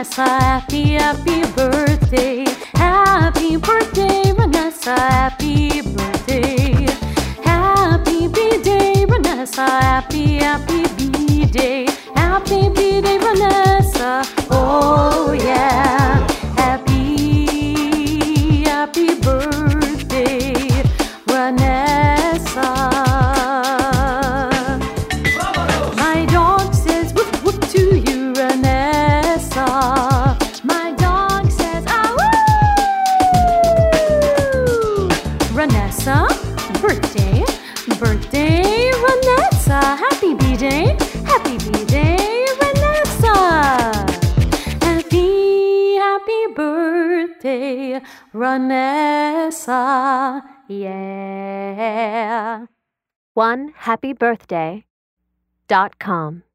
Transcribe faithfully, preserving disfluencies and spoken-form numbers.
Vanessa, happy, happy birthday. Happy birthday, Vanessa, happy birthday. Happy B-Day, Vanessa, happy, happy B-Day. Happy B-Day, Vanessa, oh yeah. Happy, happy birthday, Vanessa. My dog says whoop whoop to you, Vanessa. My dog says ah woo. Vanessa, birthday, birthday, Vanessa. Happy B-Day, happy B-Day, Vanessa. Happy, happy birthday, Vanessa. Yeah. one happy birthday dot com